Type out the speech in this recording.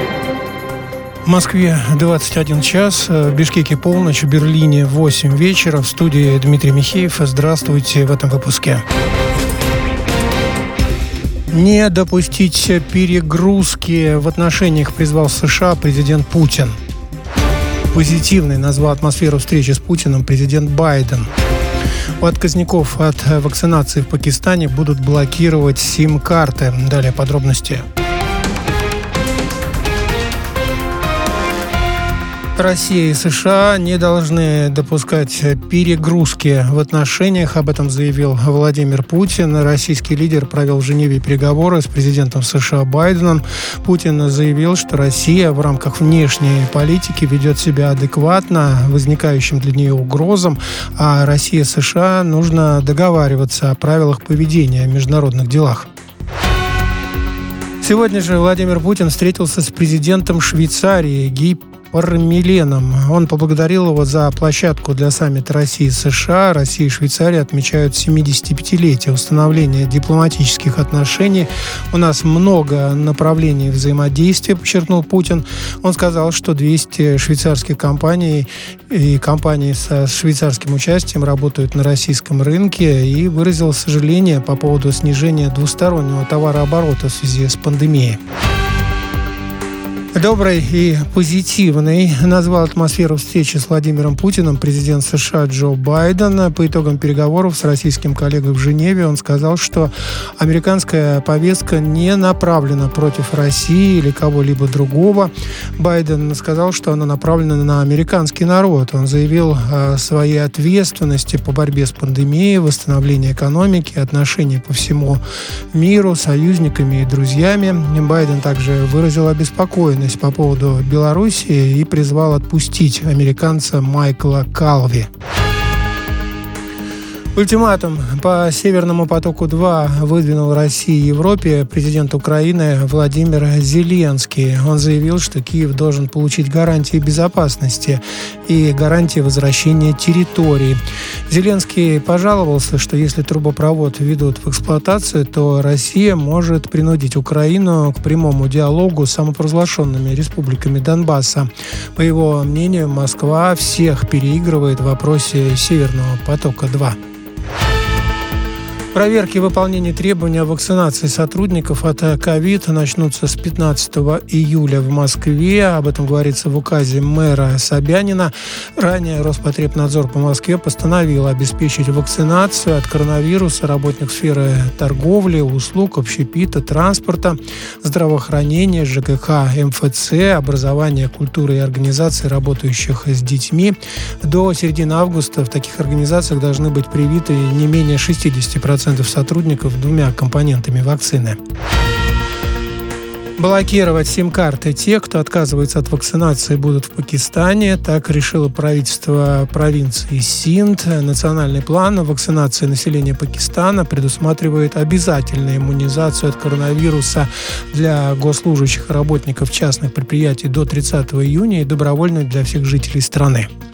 В Москве 21 час, в Бишкеке полночь, в Берлине 8 вечера. В студии Дмитрий Михеев. Здравствуйте в этом выпуске. Не допустить перегрузки в отношениях призвал США президент Путин. Позитивной назвал атмосферу встречи с Путиным президент Байден. У отказников от вакцинации в Пакистане будут блокировать сим-карты. Далее подробности. Россия и США не должны допускать перегрузки в отношениях. Об этом заявил Владимир Путин. Российский лидер провел в Женеве переговоры с президентом США Байденом. Путин заявил, что Россия в рамках внешней политики ведет себя адекватно возникающим для нее угрозам, а Россия и США нужно договариваться о правилах поведения в международных делах. Сегодня же Владимир Путин встретился с президентом Швейцарии Пармиленом. Он поблагодарил его за площадку для саммита России и США. Россия и Швейцария отмечают 75-летие установления дипломатических отношений. У нас много направлений взаимодействия, подчеркнул Путин. Он сказал, что 200 швейцарских компаний и компании со швейцарским участием работают на российском рынке и выразил сожаление по поводу снижения двустороннего товарооборота в связи с пандемией. Доброй и позитивной назвал атмосферу встречи с Владимиром Путиным президент США Джо Байден. По итогам переговоров с российским коллегой в Женеве он сказал, что американская повестка не направлена против России или кого-либо другого. Байден сказал, что она направлена на американский народ. Он заявил о своей ответственности по борьбе с пандемией, восстановлении экономики, отношений по всему миру, союзниками и друзьями. Байден также выразил обеспокоенность по поводу Белоруссии и призвал отпустить американца Майкла Калви. Ультиматум по «Северному потоку-2» выдвинул России и Европе президент Украины Владимир Зеленский. Он заявил, что Киев должен получить гарантии безопасности и гарантии возвращения территорий. Зеленский пожаловался, что если трубопровод введут в эксплуатацию, то Россия может принудить Украину к прямому диалогу с самопровозглашенными республиками Донбасса. По его мнению, Москва всех переигрывает в вопросе «Северного потока-2». Проверки выполнения требований о вакцинации сотрудников от ковид начнутся с 15 июля в Москве. Об этом говорится в указе мэра Собянина. Ранее Роспотребнадзор по Москве постановил обеспечить вакцинацию от коронавируса работников сферы торговли, услуг, общепита, транспорта, здравоохранения, ЖКХ, МФЦ, образования, культуры и организаций, работающих с детьми. До середины августа в таких организациях должны быть привиты не менее 60% сотрудников двумя компонентами вакцины. Блокировать сим-карты те, кто отказывается от вакцинации, будут в Пакистане. Так решило правительство провинции Синд. Национальный план вакцинации населения Пакистана предусматривает обязательную иммунизацию от коронавируса для госслужащих и работников частных предприятий до 30 июня и добровольную для всех жителей страны.